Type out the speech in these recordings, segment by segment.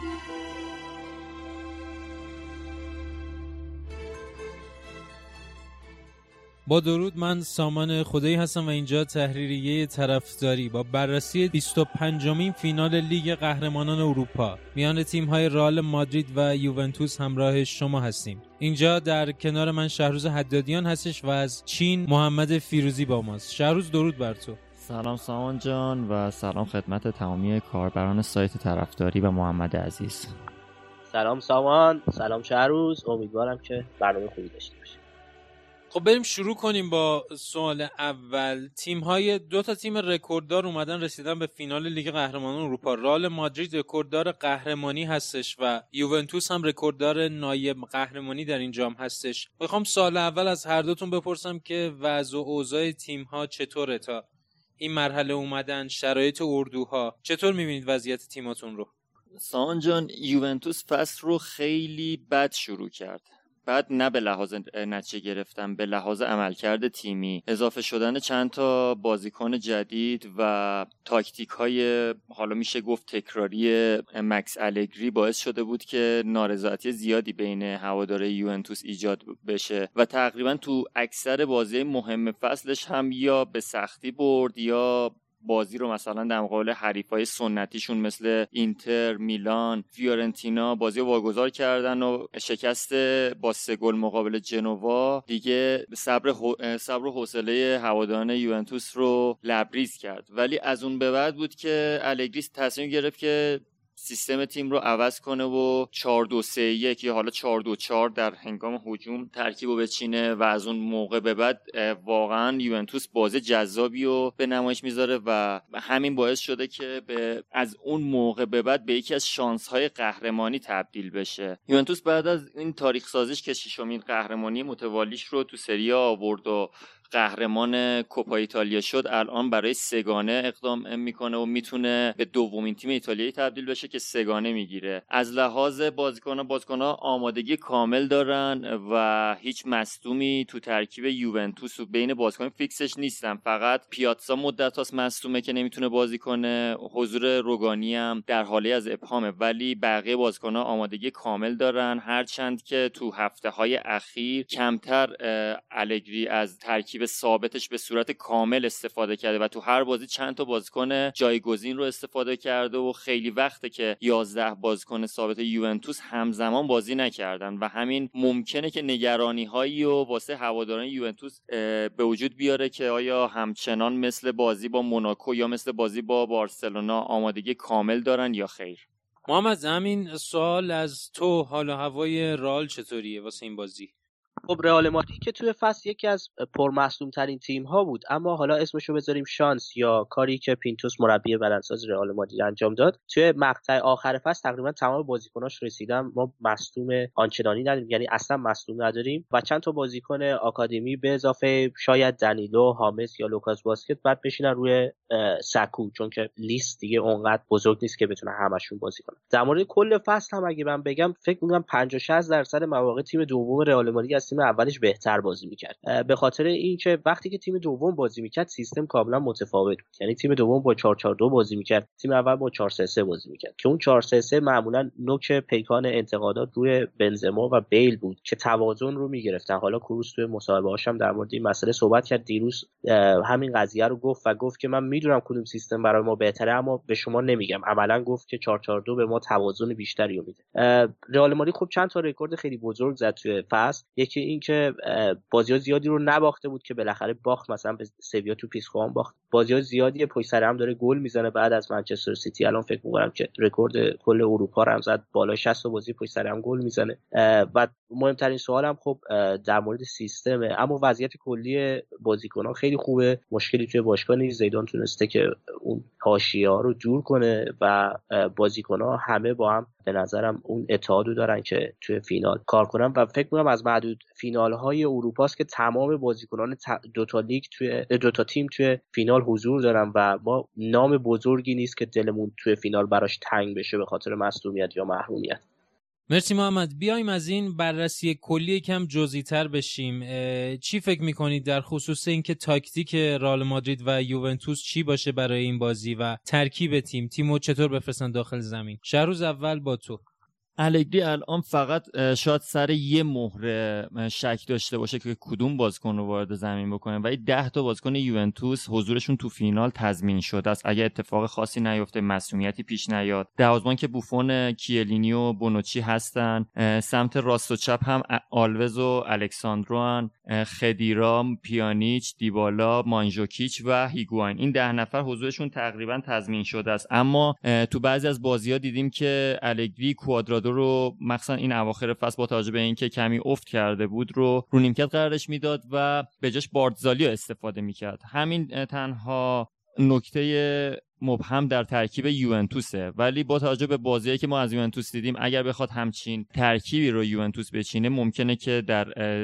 با درود، من سامان خدایی هستم و اینجا تحریریه طرفداری با بررسی 25مین فینال لیگ قهرمانان اروپا میان تیم‌های رئال مادرید و یوونتوس همراه شما هستیم. اینجا در کنار من شهروز حدادیان هستش و از چین محمد فیروزی با ماست. شهروز درود بر تو. سلام سامان جان و سلام خدمت تمامی کاربران سایت طرفداری و محمد عزیز. سلام سامان، سلام شهروز، امیدوارم که برنامه خوبی داشته باشیم. خب بریم شروع کنیم با سوال اول. دو تا تیم رکورددار اومدن رسیدن به فینال لیگ قهرمانان اروپا. رئال مادرید رکورددار قهرمانی هستش و یوونتوس هم رکورددار نایب قهرمانی در این جام هستش. میخوام سوال اول از هر دوتون بپرسم که وضع و اوضاع تیم‌ها چطوره تا این مرحله اومدن، شرایط اردوها چطور می‌بینید وضعیت تیماتون رو؟ سامان جان، یوونتوس فصل رو خیلی بد شروع کرد. بعد نه به لحاظ نتیجه گرفتن، به لحاظ عملکرد تیمی، اضافه شدن چند تا بازیکن جدید و تاکتیک های حالا میشه گفت تکراری مکس الگری باعث شده بود که نارضایتی زیادی بین هواداره یوونتوس ایجاد بشه و تقریبا تو اکثر بازی مهم فصلش هم یا به سختی برد یا بازی رو مثلا در مقابل حریفای سنتیشون مثل اینتر، میلان، فیورنتینا بازی رو واگذار کردن و شکست با 3 گل مقابل جنوا دیگه صبر و حوصله هواداران یوونتوس رو لبریز کرد. ولی از اون به بعد بود که الگری تصمیم گرفت که سیستم تیم رو عوض کنه و 4-2-3-1 یا حالا 4-2-4 در هنگام هجوم ترکیب رو بچینه و از اون موقع به بعد واقعا یوونتوس بازی جذابی رو به نمایش میذاره و همین باعث شده که از اون موقع به بعد به یکی از شانس‌های قهرمانی تبدیل بشه. یوونتوس بعد از این تاریخ سازیش که 6مین قهرمانی متوالیش رو تو سری آ آورد و قهرمان کوپا ایتالیا شد، الان برای سگانه اقدام میکنه و میتونه به دومین تیم ایتالیایی تبدیل بشه که سگانه میگیره. از لحاظ بازیکن‌ها آمادگی کامل دارن و هیچ مصدومی تو ترکیب یوونتوس و بین بازیکن فیکسش نیستن. فقط پیاتزا مدت‌هاست مصدومه که نمیتونه بازی کنه. حضور روگانی هم در حالی از ابهامه، ولی بقیه بازیکن‌ها آمادگی کامل دارن، هرچند که تو هفته‌های اخیر کمتر الگری از ترکیب ثابتش به صورت کامل استفاده کرده و تو هر بازی چند تا بازیکن جایگزین رو استفاده کرده و خیلی وقته که 11 بازیکن ثابت یوونتوس همزمان بازی نکردن و همین ممکنه که نگرانی‌هایی و واسه هواداران یوونتوس به وجود بیاره که آیا همچنان مثل بازی با موناکو یا مثل بازی با بارسلونا آمادگی کامل دارن یا خیر. محمد، همین سوال از تو، حال و هوای رئال چطوریه واسه این بازی؟ خب رئال مادرید که توی فصل یکی از پرمصدوم ترین تیم ها بود، اما حالا اسمشو بذاریم شانس یا کاری که پینتوس مربی بدنساز رئال مادرید انجام داد، توی مقطع آخر فصل تقریبا تمام بازیکناش رسیدن. ما مصدوم آنچنانی نداریم، یعنی اصلا مصدوم نداریم و چند تا بازیکن آکادمی به اضافه شاید دنیلو، هامس یا لوکاس واسکت بعد بشینن روی سکو، چون که لیست دیگه اونقدر بزرگ نیست که بتونه همشون بازی کنن. در مورد کل فصل هم اگه من بگم، فکر می‌کنم 50-60% مواقع تیم دوم رئال مادرید تیم اولش بهتر بازی میکرد، به خاطر اینکه وقتی که تیم دوم بازی میکرد سیستم کاملا متفاوت بود. یعنی تیم دوم با 4-4-2 بازی میکرد، تیم اول با 4-3-3 بازی میکرد که اون 4-3-3 معمولا نوک پیکان انتقادات روی بنزما و بیل بود که توازن رو میگرفتن. حالا کروس توی مصاحبه‌هاش هم در مورد این مسئله صحبت کرد دیروز، همین قضیه رو گفت که من میدونم کدوم سیستم برای ما بهتره اما به شما نمیگم. عملا گفت که 4-4-2 به ما توازن بیشتری میده. رئال مادرید خب چند تا رکورد خیلی بزرگ زد توی فصل. یکی این که بازی‌ها زیادی رو نباخته بود که بالاخره باخت، مثلا به سویا تو پیسخوان باخت. بازی‌ها زیادی پشت سر هم داره گل میزنه بعد از منچستر سیتی. الان فکر می‌کنم که رکورد کل اروپا رو هم زد، بالا 60 تا بازی پشت سر هم گل میزنه. و مهمترین سوالم خب در مورد سیستمه، اما وضعیت کلی بازیکن‌ها خیلی خوبه. مشکلی توی باشگاه نیست. زیدان تونسته که اون حاشیه‌ها رو جور کنه و بازیکن‌ها همه با هم به نظرم اون اتحادو دارن که توی فینال کار کنن و فکر می‌کنم از معدود فینال‌های اروپا است که تمام بازیکنان دو تا تیم توی فینال حضور دارن و ما نام بزرگی نیست که دلمون توی فینال براش تنگ بشه به خاطر مصدومیت یا محرومیت. مرسی محمد. بیایم از این بررسی کلی کم جزئی‌تر بشیم. چی فکر می‌کنید در خصوص اینکه تاکتیک رئال مادرید و یوونتوس چی باشه برای این بازی و ترکیب تیمو چطور بفرستن داخل زمین؟ شهروز اول با تو. الگری الان فقط شاید سر یه مهره شک داشته باشه که کدوم بازیکن رو وارد زمین بکنه، ولی 10 تا بازیکن یوونتوس حضورشون تو فینال تضمین شده است اگه اتفاق خاصی نیفته، معصومیتی پیش نیاد. دروازه‌بان که بوفون، کیلینی و بونوچی هستن، سمت راست و چپ هم آلوز و الکساندرو هن، خدیرا، پیانیچ، دیبالا، مانجوکیچ و هیگواین. این 10 نفر حضورشون تقریبا تضمین شده است. اما تو بعضی از بازی‌ها دیدیم که الگری کوادرادو رو مخصوصا این اواخر فصل با توجه به اینکه کمی افت کرده بود رو نیمکت قرارش میداد و به جاش بارتزالی استفاده میکرد. همین تنها نکته مبهم در ترکیب یوونتوسه، ولی با توجه به بازیایی که ما از یوونتوس دیدیم اگر بخواد همچین ترکیبی رو یوونتوس بچینه ممکنه که در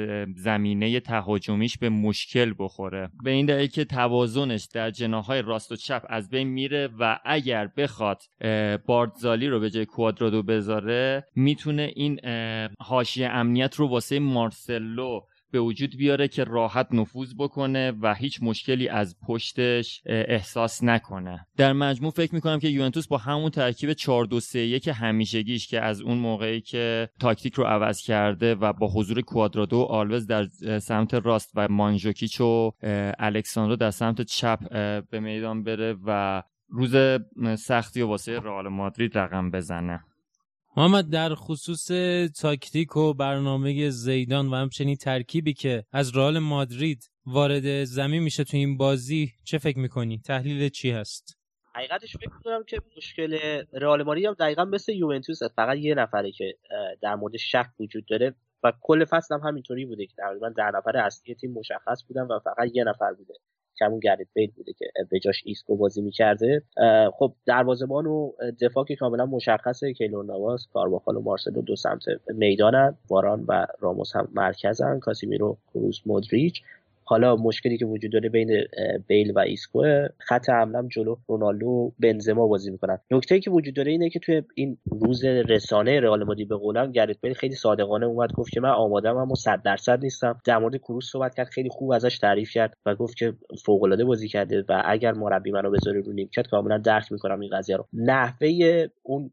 زمینه تهاجمیش به مشکل بخوره، به این دلیل که توازنش در جناح‌های راست و چپ از بین میره و اگر بخواد بارتزالی رو به جای کوادرادو بذاره میتونه این حاشیه امنیت رو واسه مارسلو به وجود بیاره که راحت نفوذ بکنه و هیچ مشکلی از پشتش احساس نکنه. در مجموع فکر میکنم که یوونتوس با همون ترکیب 4-2-3-1 همیشگیش که از اون موقعی که تاکتیک رو عوض کرده و با حضور کوادرادو و آلوز در سمت راست و مانجوکیچ و الکساندرو در سمت چپ به میدان بره و روز سختی و واسه رئال مادرید رقم بزنه. محمد، در خصوص تاکتیک و برنامه زیدان و همچنین ترکیبی که از رئال مادرید وارد زمین میشه تو این بازی چه فکر میکنی؟ تحلیل چی هست؟ حقیقتش فکر می‌کنم که مشکل رئال مادرید هم دقیقاً مثل یوونتوس است، فقط یه نفره که در مورد شک وجود داره و کل فصل هم همینطوری بوده که تقریباً 10 نفر اصلی تیم مشخص بودن و فقط یه نفر بوده که همون گرت بیل بوده که به جاش ایسکو بازی می‌کرده. خب دروازه‌بان و دفاع که کاملا مشخصه، کیلور نواس، کارواخال و مارسلو دو سمت میدانن، واران و راموس هم مرکزن، کاسیمیرو، کروس، مودریچ. حالا مشکلی که وجود داره بین بیل و ایسکو، خط حمله جلو رونالدو و بنزما بازی میکنن. نکته‌ای که وجود داره اینه که توی این روز رسانه رئال مادرید به قولم گرت بیل خیلی صادقانه اومد گفت که من آماده‌ام اما 100% نیستم. در مورد کروس صحبت کرد، خیلی خوب ازش تعریف کرد و گفت که فوق‌العاده بازی کرده و اگر مربی منو بذاره رو نیمکت کاملا درک میکنم این قضیه رو. نحوه اون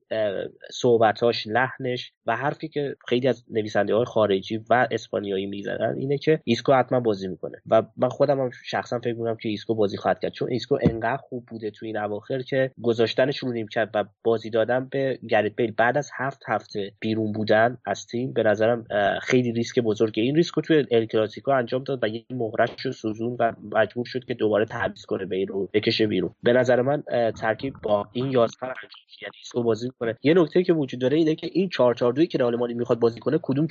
صحبتاش، لحنش و حرفی که خیلی از نویسنده‌های خارجی و اسپانیایی میزنن اینه که ایسکو حتما بازی میکنه و من خودم هم شخصا فکر می‌کنم که ایسکو بازی خواهد کرد، چون ایسکو انقدر خوب بوده تو این اواخر که گذاشتنش رو نیمکت و بازی دادن به گرت بیل بعد از 7 هفته بیرون بودن از تیم به نظرم خیلی ریسک بزرگه. این ریسکو تو ال کلاسیکو انجام داد و یه مهرش رو سوزون و مجبور شد که دوباره تعویض کنه بیل رو بکشه بیرون. به نظر من ترکیب با این 11 یعنی ایسکو بازی کنه. یه نکته که وجود داره اینه که این 4-4-2 که رئال مادرید میخواد بازی کنه کدوم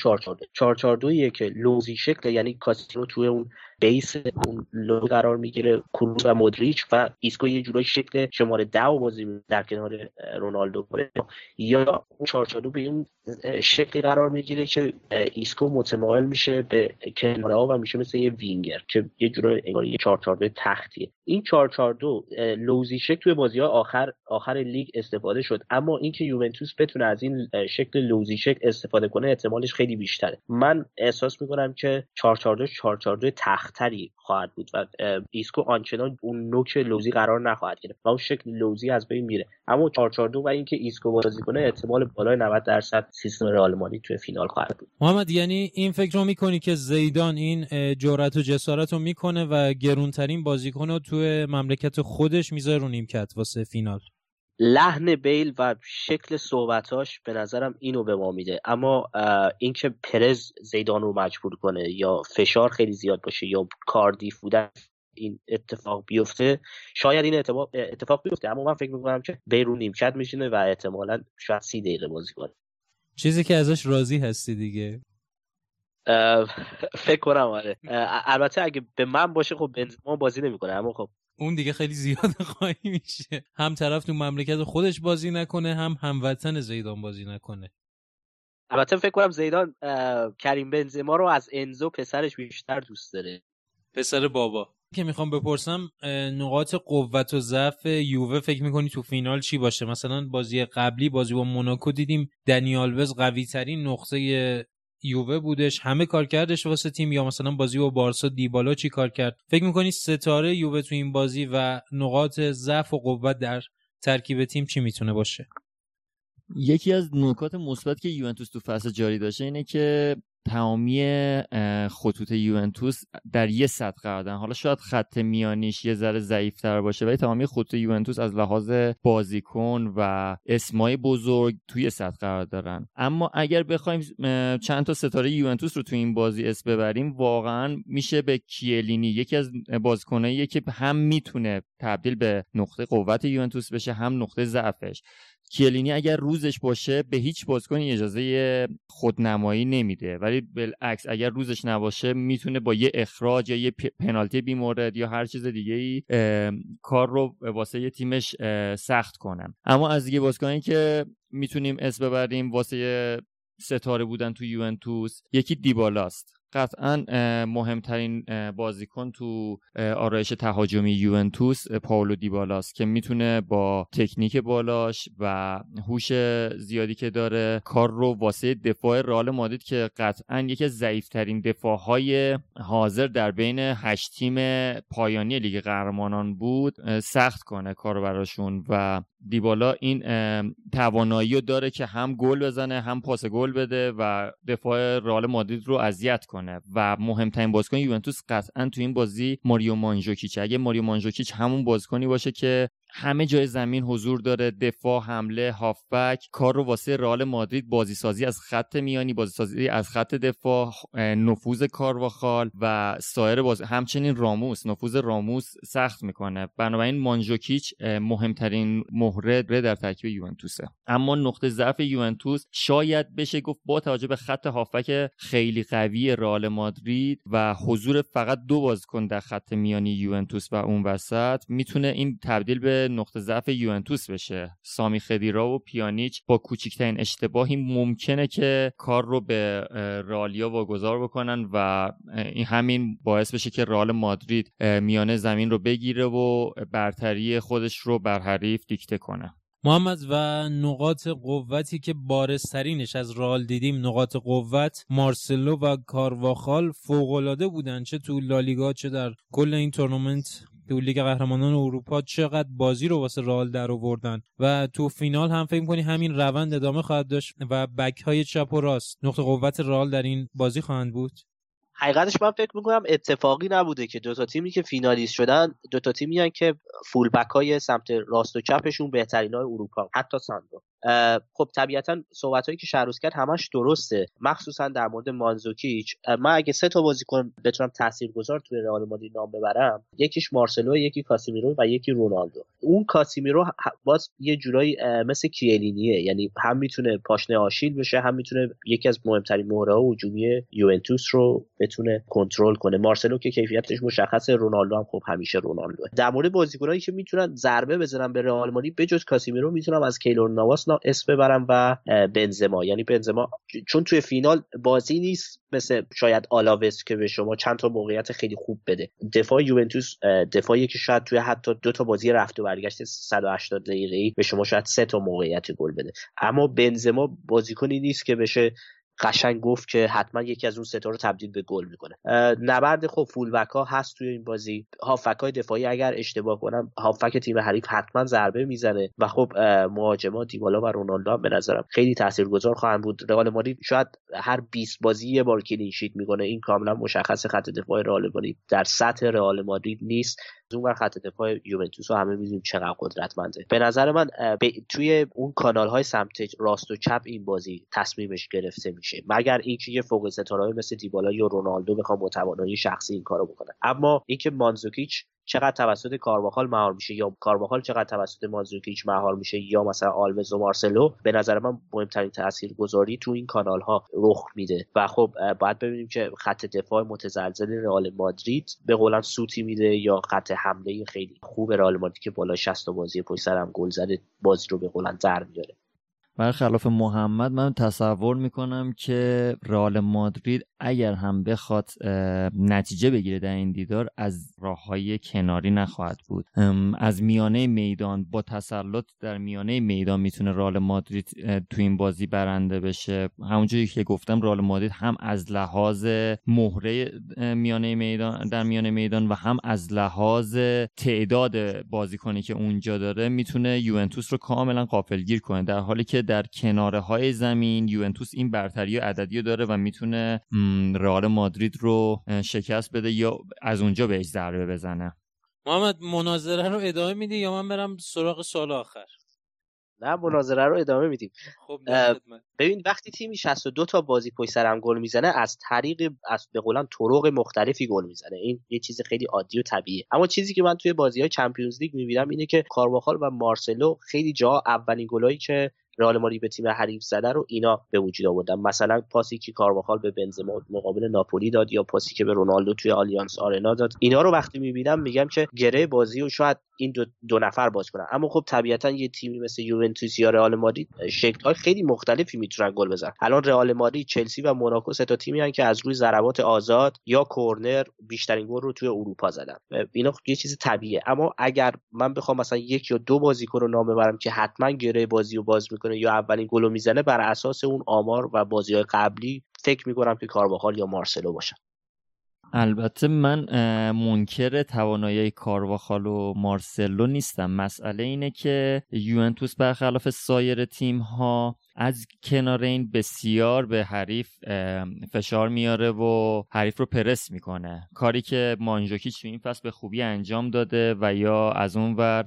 4-4-2 که لوزی شکل، یعنی کاسیمو توی اون بیس اون لو قرار میگیره، کروس و مودریچ و ایسکو یه جورای شکل شماره 10 بازی در کنار رونالدو کنه، یا اون 4-4-2 به اون شکلی قرار میگیره که ایسکو متمایل میشه به کنارها و میشه مثل یه وینگر که یه جورای انگار یه 4-4-2 تختیه. این 4-4-2 لوزی شکل توی بازی‌ها آخر لیگ استفاده شد، اما اینکه یوونتوس بتونه از این شکل لوزی شکل استفاده کنه احتمالش خیلی بیشتره. من احساس میکنم که 4-4-2 تختری خواهد بود و ایسکو آنچنان اون نوک لوزی قرار نخواهد گرفت و اون شکل لوزی از بین میره. اما 4-4-2 و اینکه ایسکو بازی کنه احتمال بالای 90% سیستم رئال مادرید توی فینال خواهد بود. محمد، یعنی این فکر رو میکنی که زیدان این جرأت و جسارت رو میکنه و گرونترین بازیکن رو توی مملکت خودش میذاره رو نیمکت واسه فینال؟ لحن بیل و شکل صحبتاش به نظرم اینو به ما میده، اما اینکه پرز زیدان رو مجبور کنه یا فشار خیلی زیاد باشه یا کاردیف بودن این اتفاق بیفته، شاید این اتفاق بیفته، اما من فکر میکنم که بیل رو نیمکت میشینه و احتمالاً شاید 30 دقیقه بازی کنه. چیزی که ازش راضی هستی دیگه. فکر کنم آره. البته اگه به من باشه خب بنزما بازی نمیکنه، اما خب اون دیگه خیلی زیاد خواهی میشه، هم طرف تو مملکت خودش بازی نکنه هم هموطن زیدان بازی نکنه. البته فکر کنم زیدان کریم بنزما رو از انزو پسرش بیشتر دوست داره. پسر بابا که میخوام بپرسم نقاط قوت و ضعف یووه فکر میکنی تو فینال چی باشه؟ مثلا بازی قبلی بازی با موناکو دیدیم دنی آلوز قوی ترین نقطه یووه بودش، همه کار کردش واسه تیم، یا مثلا بازی با بارسا دیبالا چی کار کرد؟ فکر میکنی ستاره یووه تو این بازی و نقاط ضعف و قوت در ترکیب تیم چی میتونه باشه؟ یکی از نکات مثبت که یوونتوس تو فصل جاری داشته اینه که تمامی خطوط یوونتوس در یه سطح قرار دارن. حالا شاید خط میانیش یه ذره ضعیف‌تر باشه ولی تمامی خطوط یوونتوس از لحاظ بازیکن و اسمای بزرگ توی سطح قرار دارن. اما اگر بخوایم چند تا ستاره یوونتوس رو تو این بازی اسم ببریم، واقعا میشه به کیلینی، یکی از بازیکنایی که هم میتونه تبدیل به نقطه قوت یوونتوس بشه هم نقطه ضعفش. کیلینی اگر روزش باشه به هیچ بازیکنی اجازه خودنمایی نمیده، ولی بالعکس اگر روزش نباشه میتونه با یه اخراج یا یه پنالتی بی‌مورد یا هر چیز دیگه‌ای کار رو واسه یه تیمش سخت کنن. اما از دیگه بازیکنی که میتونیم اسم ببریم واسه ستاره بودن تو یوونتوس، یکی دیبالاست. قطعا مهمترین بازیکن تو آرایش تهاجمی یوونتوس پائولو دیبالاست که میتونه با تکنیک بالاش و هوش زیادی که داره کار رو واسه دفاع رئال مادرید که قطعا یکی از ضعیف‌ترین دفاع‌های حاضر در بین 8 تیم پایانی لیگ قهرمانان بود سخت کنه کارو براشون. و دیبالا این توانایی رو داره که هم گل بزنه هم پاس گل بده و دفاع رئال مادرید رو اذیت کنه. و مهمترین بازیکن یوونتوس قطعا تو این بازی ماریو مانژوکیچ. اگه ماریو مانژوکیچ همون بازیکنی باشه که همه جای زمین حضور داره، دفاع، حمله، هافبک، کار رو واسه رئال مادرید بازی سازی از خط میانی، بازی سازی از خط دفاع، نفوذ کارواخال و سایر همچنین راموس، نفوذ راموس سخت میکنه. بنابراین مانژوکیچ مهمترین مهره در ترکیب یوونتوسه. اما نقطه ضعف یوونتوس شاید بشه گفت با توجه به خط هافبک خیلی قوی رئال مادرید و حضور فقط 2 بازیکن در خط میانی یوونتوس و اون وسط، میتونه این تبدیل به نقطه ضعف یوونتوس بشه. سامی خدیرا و پیانیچ با کوچکترین اشتباهی ممکنه که کار رو به رئالیا واگذار بکنن و این همین باعث بشه که رئال مادرید میانه زمین رو بگیره و برتری خودش رو بر حریف دیکته کنه. محمد، و نقاط قوتی که بارزترینش از رئال دیدیم، نقاط قوت مارسلو و کارواخال فوق‌العاده بودن، چه تو لالیگا چه در کل این تورنمنت تو لیگ قهرمانان اروپا. چقدر بازی رو واسه رئال در آوردن و تو فینال هم فکر می‌کنی همین روند ادامه خواهد داشت و بک های چپ و راست نقطه قوت رئال در این بازی خواهند بود؟ حقیقتش من فکر میکنم اتفاقی نبوده که دوتا تیمی که فینالیست شدن دوتا تیمی هن که فول بک های سمت راست و چپشون بهترین های اروپا، حتی ساندرو. خب طبیعتا صحبتایی که شهروز کرد همش درسته، مخصوصا در مورد مانزوکیچ. من اگه 3 تا بازیکن بتونم تاثیرگذار توی رئال مادرید نام ببرم، یکیش مارسلو، یکی کاسیمیرو و یکی رونالدو. اون کاسیمیرو باز یه جورایی مثل کیلینیه، یعنی هم میتونه پاشنه آشیل بشه، هم میتونه یکی از مهمترین مهره‌های هجومی یوونتوس رو بتونه کنترل کنه. مارسلو که کیفیتش مشخصه، رونالدو هم خب همیشه رونالدو. در مورد بازیکنایی که میتونن ضربه بزنن به رئال مادرید بجز کاسیمیرو، میتونم از کیلور نواس اسم ببرم و بنزما. یعنی بنزما چون توی فینال بازی نیست مثل شاید آلاوس که به شما چند تا موقعیت خیلی خوب بده. دفاع یوونتوس دفاعی که شاید توی حتی 2 تا بازی رفت و برگشت 180 دقیقه‌ای به شما شاید 3 تا موقعیت گل بده. اما بنزما بازیکنی نیست که بشه قشنگ گفت که حتما یکی از اون 3 تا رو تبدیل به گل میکنه. نبرد خب فول بک ها هست توی این بازی. هافک های دفاعی اگر اشتباه کنم هافک تیم حریف حتما ضربه میزنه و خب مهاجما دیبالا و رونالدو هم به نظرم خیلی تاثیرگذار خواهند بود. رئال مادرید شاید هر 20 بازی یه بار کلین شیت میکنه، این کاملا مشخصه. خط دفاع رئال مادرید در سطح رئال مادرید نیست. اونور خط دفاع یوونتوس رو همه می‌دونیم چقدر قدرتمنده. به نظر من توی اون کانال‌های سمت راست و چپ این بازی تصمیمش گرفته میشه، مگر اینکه یه فوق ستاره‌ای مثل دیبالا یا رونالدو بخوام با توانایی شخصی این کارو بکنه. اما اینکه مانزوکیچ چقدر توسط کارواخال مهار میشه یا کارواخال چقدر توسط مانزوکیچ مهار میشه یا مثلا آلوز و مارسلو، به نظر من مهمترین تاثیرگذاری تو این کانال ها رخ میده. و خب باید ببینیم که خط دفاع متزلزل رئال مادرید به قولن سوتی میده یا خط حمله خیلی خوب رئال مادرید که بالا 60 بازی پشت سر هم گل زده بازی رو به قولن در میاره. برخلاف محمد من تصور میکنم که رئال مادرید اگر هم بخواد نتیجه بگیره در این دیدار از راههای کناری نخواهد بود. از میانه میدان با تسلط در میانه میدان میتونه رئال مادرید تو این بازی برنده بشه. همونجوری که گفتم رئال مادرید هم از لحاظ مهره میانه میدان در میانه میدان و هم از لحاظ تعداد بازیکنی که اونجا داره میتونه یوونتوس رو کاملا غافلگیر کنه، در حالی که در کناره های زمین یوونتوس این برتری عددی داره و میتونه رئال مادرید رو شکست بده یا از اونجا بهش ضربه بزنه. محمد مناظره رو ادامه میدی یا من برم سراغ سوال آخر؟ نه مناظره رو ادامه میدیم. خب ببین وقتی تیمی 62 تا بازی پشت سر هم گل میزنه از طریق به قولن طرق مختلفی گل میزنه، این یه چیز خیلی عادی و طبیعیه. اما چیزی که من توی بازی‌های چمپیونز لیگ میبینم اینه که کارواخال و مارسلو خیلی جا اولین گلایی که رئال مادرید به تیم حریف زده رو اینا به وجود آوردن. مثلا پاسی که کارواخال به بنزما مقابل ناپولی داد یا پاسی که به رونالدو توی آلیانس آرنا داد، اینا رو وقتی میبینم میگم که گره بازی رو شاید این دو نفر باز کنن. اما خب طبیعتا یه تیمی مثل یوونتوس یا رئال مادرید شکل‌های خیلی مختلفی میتونن گل بزنن. الان رئال مادرید، چلسی و موناکو سه تا تیمی هستن که از روی ضربات آزاد یا کرنر بیشترین گل رو توی اروپا زدن. اینا یه چیز طبیعیه. اما اگر من بخوام مثلا یک یا دو بازیکن رو نام ببرم که حتما گره بازی رو باز میکنه یا اولین گل رو میزنه، بر اساس اون آمار و بازی‌های قبلی فکر میکنم که کارواخال یا مارسلو باشن. البته من منکر توانایی کارواخال و مارسلو نیستم. مسئله اینه که یوونتوس برخلاف سایر تیم‌ها از کنارین بسیار به حریف فشار میاره و حریف رو پرس میکنه، کاری که مانجوکیچ تو این فصل به خوبی انجام داده و یا از اون ور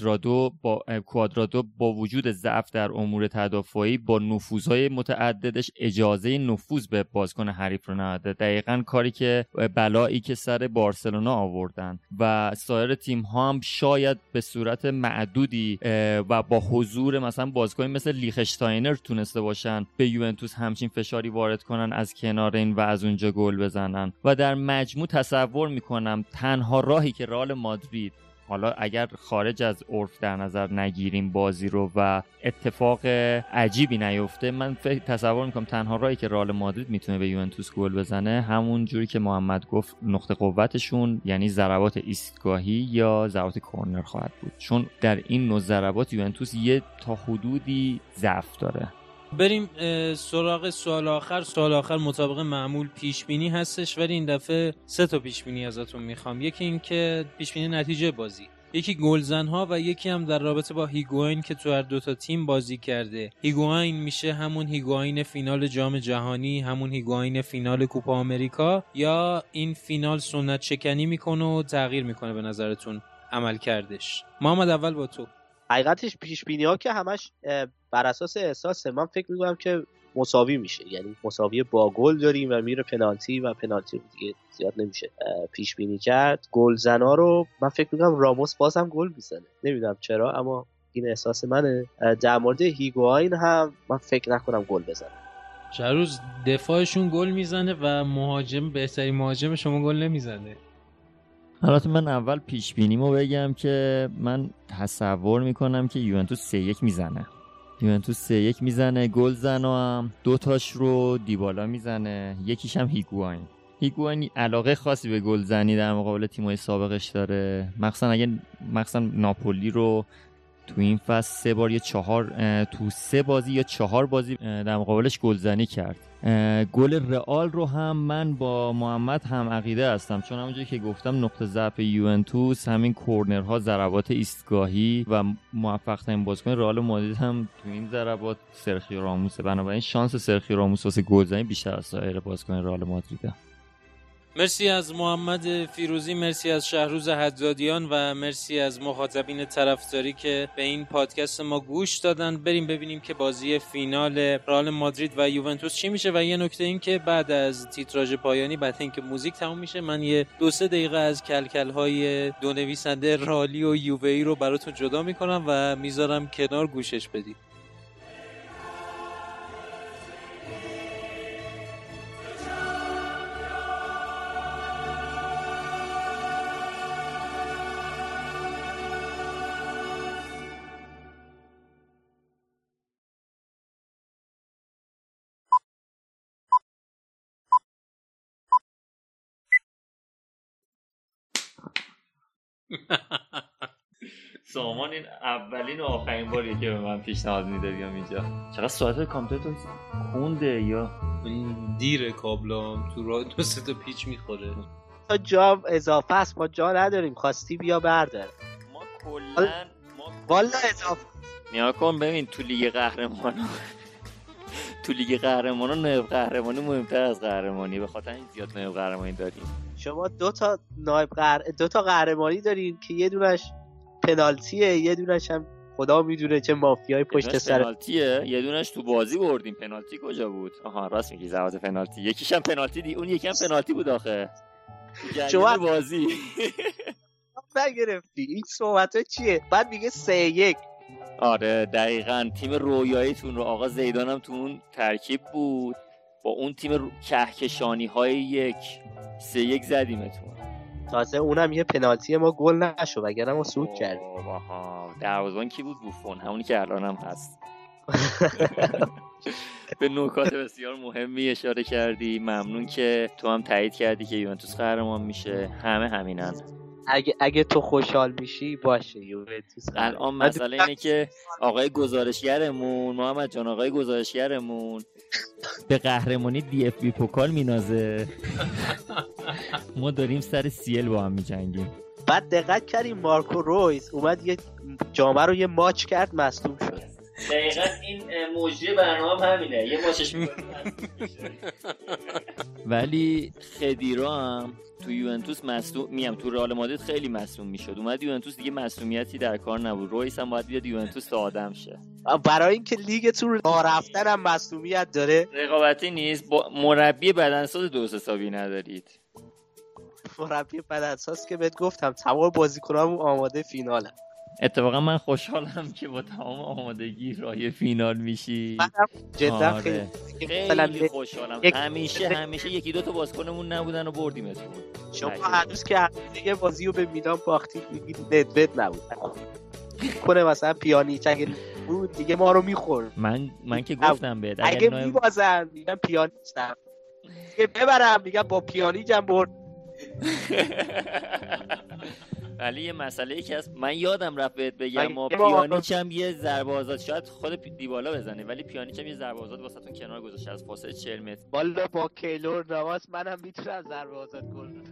کوادرادو با وجود ضعف در امور تدافعی با نفوذهای متعددش اجازه نفوذ به بازیکن حریف رو نداده. دقیقاً کاری که بلایی که سر بارسلونا آوردن و سایر تیم‌ها هم شاید به صورت معدودی و با حضور مثلا بازیکنی مثل لیخشتاینر تونسته باشن به یوونتوس همچین فشاری وارد کنن از کنارین و از اونجا گل بزنن. و در مجموع تصور میکنم تنها راهی که رئال مادرید، حالا اگر خارج از عرف در نظر نگیریم بازی رو و اتفاق عجیبی نیفته، من تصور میکنم تنها راهی که رئال مادرید میتونه به یوونتوس گل بزنه همون جوری که محمد گفت نقطه قوتشون یعنی ضربات ایستگاهی یا ضربات کرنر خواهد بود، چون در این نوع ضربات یوونتوس یه تا حدودی ضعف داره. بریم سراغ سوال آخر. سوال آخر مطابق معمول پیش بینی هستش، ولی این دفعه 3 تا پیش بینی ازتون میخوام. یکی این که پیش بینی نتیجه بازی، یکی گلزن‌ها و یکی هم در رابطه با هیگواین که تو هر دو تا تیم بازی کرده. هیگواین میشه همون هیگواین فینال جام جهانی، همون هیگواین فینال کوپا آمریکا، یا این فینال سنت شکنی میکنه و تغییر میکنه به نظرتون عمل کردش؟ محمد اول با تو. حقیقتش پیش بینی ها که همش بر اساس احساسه. من فکر میکنم که مساوی میشه، یعنی مساوی با گل داریم و میره پنالتی و پنالتی دیگه زیاد نمیشه پیش بینی کرد. گلزنا رو من فکر میکنم راموس بازم گل میزنه، نمیدونم چرا اما این احساس منه. در مورد هیگواین هم من فکر نکنم گل بزنه. شهروز دفاعشون گل میزنه و بهترین مهاجم شما گل نمیزنه. البته من اول پیش بینیمو بگم که من تصور میکنم که یوونتوس 3-1 میزنه. یوونتوس 3-1 میزنه. گل زنا هم 2 تاش رو دیبالا میزنه، یکیش هم هیگواین علاقه خاصی به گلزنی در مقابل تیم‌های سابقش داره، مخصوصا ناپولی رو تو این فصل 3 بار یا 4 تو 3 بازی یا 4 بازی در مقابلش گلزنی کرد. گل رئال رو هم من با محمد هم عقیده هستم، چون همونجوری که گفتم نقطه ضعف یوونتوس همین کورنرها، ضربات ایستگاهی و موفق ترین بازیکن رئال مادرید هم تو این ضربات سرخیو راموسه. بنابراین شانس سرخیو راموس واسه گلزنی بیشتر از سایر بازیکن رئال مادریده. مرسی از محمد فیروزی، مرسی از شهروز حدادیان و مرسی از مخاطبین طرفداری که به این پادکست ما گوش دادن. بریم ببینیم که بازی فینال رئال مادرید و یوونتوس چی میشه. و یه نکته این که بعد از تیتراژ پایانی، بعد اینکه موزیک تموم میشه، من یه 2-3 دقیقه از کلکل‌های دو نویسنده رالی و یووه‌ای رو براتون جدا میکنم و میذارم کنار گوشش بدید. سامان این اولین و آخرین باریه که به من پیشنهاد میده بیام اینجا. چقدر ساعت کامپیوتر خونده یا این دیره کابلام تو راه 2-3 تا پیچ میخوره. تا جا اضافه است، ما جا نداریم، خواستی بیا بردار. ما کلا والا اضافه نیا کن ببین تو لیگ قهرمانان نایب قهرمانی مهمتر از قهرمانی، به خاطر این زیاد نایب قهرمانی داریم. شما دو تا قهرمانی دارین که یه دونش پنالتیه، یه دونش هم خدا میدونه چه مافیای پشت سر پنالتیه، یه دونش تو بازی بردیم. پنالتی کجا بود؟ آها راست میگی، ضربات پنالتی. یکیش هم پنالتی دی، اون یکی هم پنالتی بود آخه. شما بازی نگرفتی. این صحبت چیه؟ بعد میگه 3-1. آره دقیقاً تیم رویاییتون رو آقا زیدان هم تو اون ترکیب بود با اون تیم کهکشانی های 3-1 زدیمتون. تازه اونم یه پنالتی ما گل نشو وگرنه ما سود کردیم. دروازه‌بان کی بود؟ بوفون، همونی که الان هم هست. به نکات بسیار مهمی اشاره کردی. ممنون که تو هم تایید کردی که یوونتوس قهرمان میشه. همه همینن. اگه تو خوشحال میشی باشه یوونتوس. الان مسئله اینه که آقای گزارشگرمون محمد جان، آقای گزارشگرمون به قهرمانی دی اف بی پوکال مینازه. ما داریم سر سیل با هم میجنگیم. بعد دقت کردیم مارکو رویس اومد یه جامعه رو یه ماچ کرد مصدوم شد. دقیقاً این مجری برنامه همینه، یه ماچش میکنه. ولی خدیرا هم تو یوونتوس مصدوم تو رئال مادرید خیلی مصدوم میشد. اومد یوونتوس دیگه مصدومیتی در کار نبود. رویس هم باید بیاد یوونتوس تا آدم شه. برای اینکه لیگتون راه رفتن هم مصدومیت داره. رقابتی نیست. با مربی بدنساز درست حسابی ندارید. مربی بدنساز که بهت گفتم تمام بازیکنامون آماده فینالن. اتفاقا من خوشحالم که با تمام آمادگی راهی فینال میشی. منم جدا خیلی خوشحالم. همیشه یکی دو تا بازیکنمون نبودن و بردیمتون. شما هنوز که دیگه بازی رو به میلان باختید میگید ندوت نبود. کنه مثلا پیانیچ اگه بود دیگه ما رو میخورد. من که گفتم بهت اگه میبازن میگم پیانیچ نبود. دیگه ببرم میگم با پیانیچ هم برد. ولی یه مسئله که هست، من یادم رفت بهت بگم ما پیانیچ هم یه ضربه آزاد شاید خود دیبالا بزنه، ولی پیانیچ هم یه ضربه آزاد واسهتون کنار گذاشته از فاصله 40 متر. والا با کیلور نواس منم میتونم ضربه آزاد گل بدم.